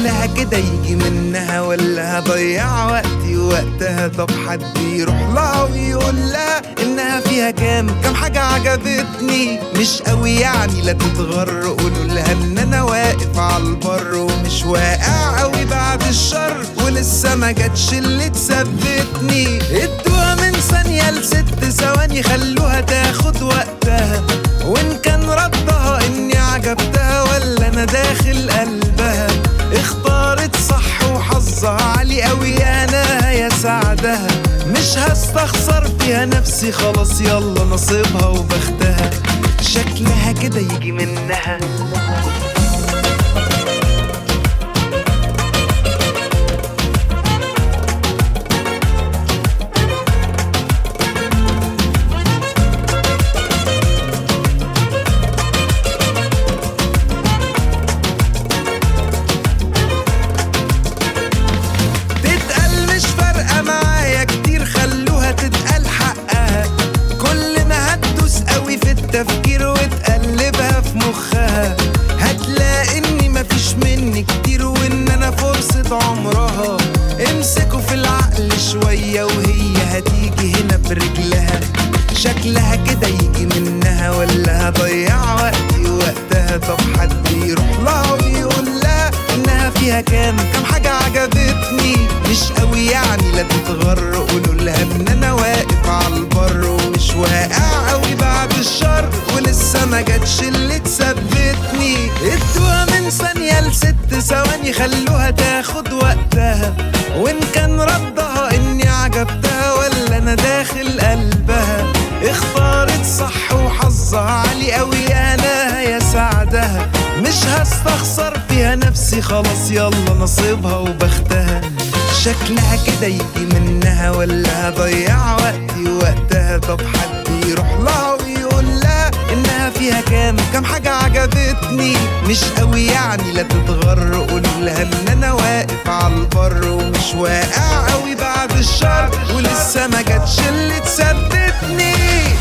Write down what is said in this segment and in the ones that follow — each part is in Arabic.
شكلها كده يجي منها ولا هضيع وقتي وقتها؟ طب حد يروح لها ويقول لها انها فيها كام حاجة عجبتني مش قوي يعني لا تتغر. قولوا لها ان انا واقف على البر ومش واقع قوي بعد الشر ولسه ما جاتش اللي تثبتني. ادوها من ثانية ل6 ثواني خلوها تاخد وقتها، وان كان ردها اني عجبتها ولا انا داخل قلبها. اختارت صح وحظها عالي قوي انا يا سعدها، مش هستخسر فيها نفسي خلاص يلا نصيبها وبختها. شكلها كده يجي منها. تفكير وتقلبها في مخها هتلاقي اني مفيش مني كتير وان انا فرصة عمرها. امسكوا في العقل شوية وهي هتيجي هنا برجلها. شكلها كده يجي منها ولا هضيع وقتي وقتها؟ طب حد يروح لها ويقول لها انها فيها كام حاجة عجبتني مش قوي يعني لا تتغر. قولوا لها ان انا واقف على البر ومش واقع قوي بعد الشر ولسه ما جاتش اللي تثبتني. ادوها من ثانية ل6 ثواني خلوها تاخد وقتها، وان كان ردها اني عجبتها ولا انا داخل قلبها. اختارت صح وحظها عالي قوي انا يا سعدها، مش هستخسر فيها نفسي خلاص يلا نصيبها وبختها. شكلها كده يجي منها ولا هضيع وقتي وقتها؟ طب حد يروح لها ويقول لها انها فيها كام حاجة عجبتني مش قوي يعني لا تتغر. قولوا لها ان انا واقف على البر ومش واقع قوي بعد الشر ولسه ما جاتش اللي تثبتني.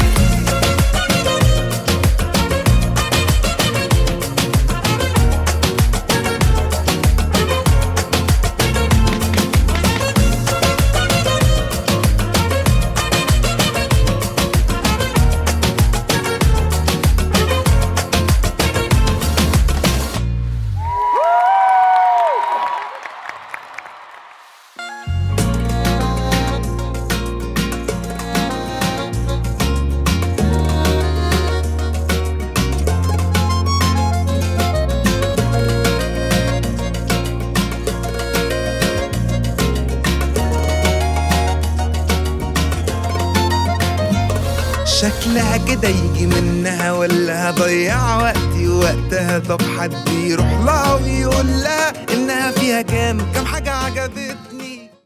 شكلها كده يجي منها ولا هضيع وقتي وقتها؟ طب حد يروح لها ويقول لها انها فيها كام حاجة عجبتني.